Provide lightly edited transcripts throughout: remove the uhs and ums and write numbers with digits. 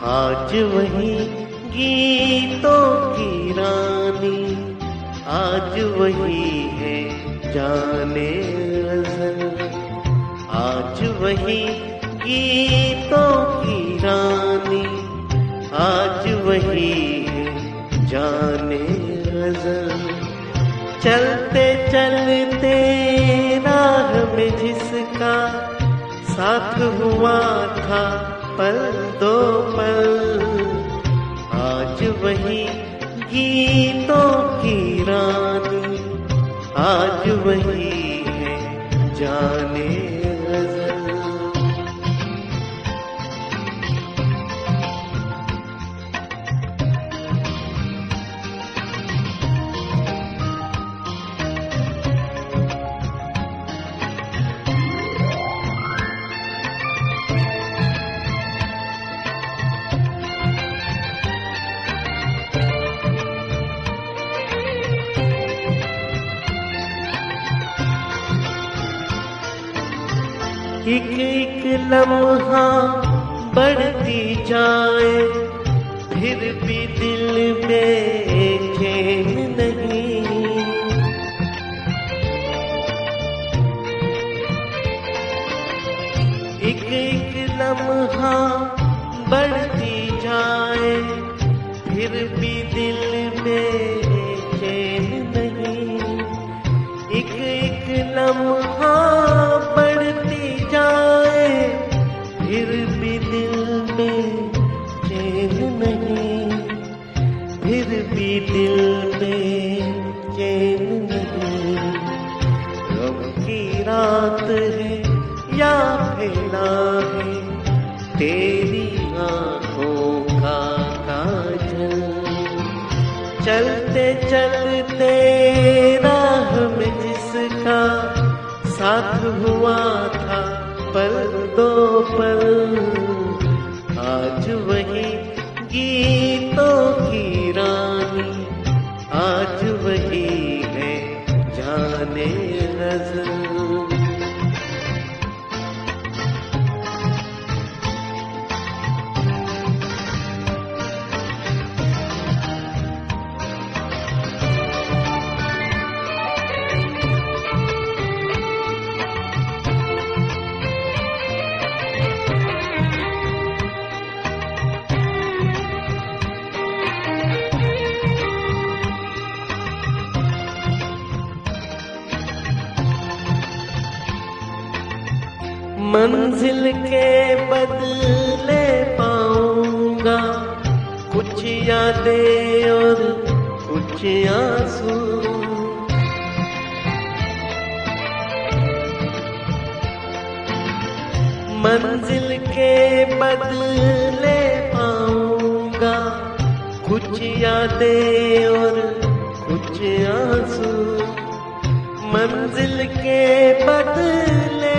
आज वही गीतों की रानी, आज वही है जाने गज़ल। आज वही गीतों की रानी, आज वही है जाने गज़ल। चलते चलते राह में जिसका साथ हुआ था पल दो पल, आज वही गीतों की रानी, आज वही है जाने गज़ल। एक एक लम्हा बढ़ती जाए, फिर भी दिल में चैन नहीं। एक एक लम्हा बढ़ती जाए, फिर भी दिल में चैन नहीं। एक एक लम्हा बढ़ती जाए, फिर भी दिल में चैन नहीं, फिर भी दिल में चैन नहीं। गम की रात है या फैला है तेरी आँखों का काजल। चलते चलते राह में जिसका साथ हुआ था पल दो पल, आज वही गीतों की रानी, आज वही है जाने गज़ल। मंजिल के बदले पाऊंगा कुछ यादें और कुछ आंसू। मंजिल के बदले पाऊंगा कुछ यादें और कुछ आंसू। मंजिल के बदले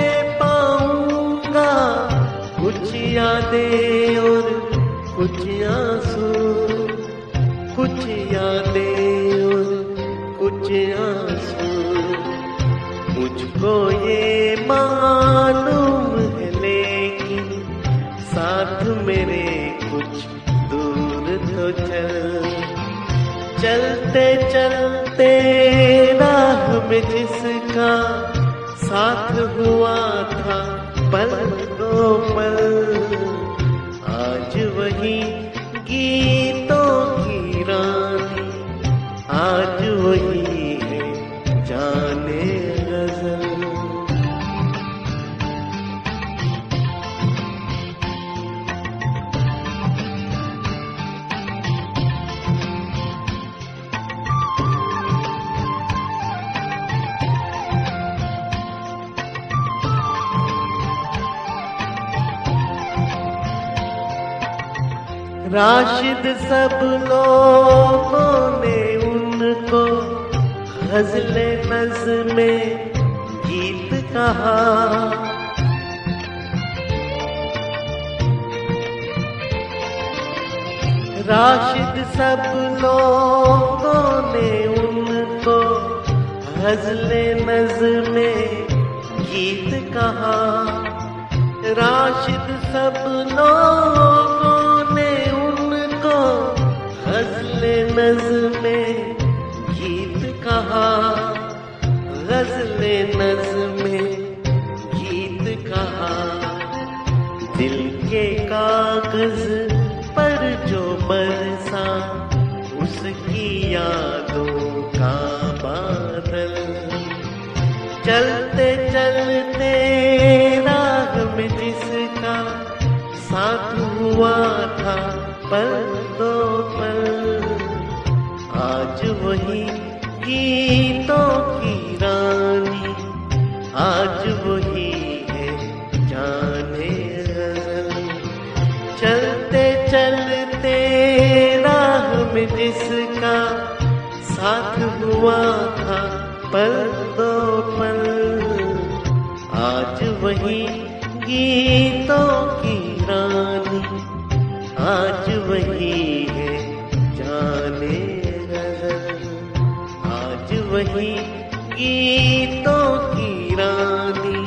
कुछ यादें और कुछ आंसू, कुछ यादें और कुछ आंसू। मुझको ये मालूम है लेकिन साथ मेरे कुछ दूर तो चल। चलते चलते राह में जिसका साथ हुआ था पल दो पल, आज वही गीतों की रानी, आज वही है जाने गज़ल। राशिद सब लोगों ने उनको गज़ले नज़्में गीत कहा। राशिद सब लोगों ने उनको गज़ले नज़्में गीत कहा। राशिद सब लोगों ने दिल के कागज पर जो बरसा उसकी यादों का बादल। चलते चलते राह में जिसका साथ हुआ था पल दो पल, आज वही गीतों की रानी, आज वही है जाने गजल। चलते चलते राह में जिसका साथ हुआ था पल दो पल, आज वही गीतों की रानी, आज वही है जाने गजल। आज वही गीतों की रानी।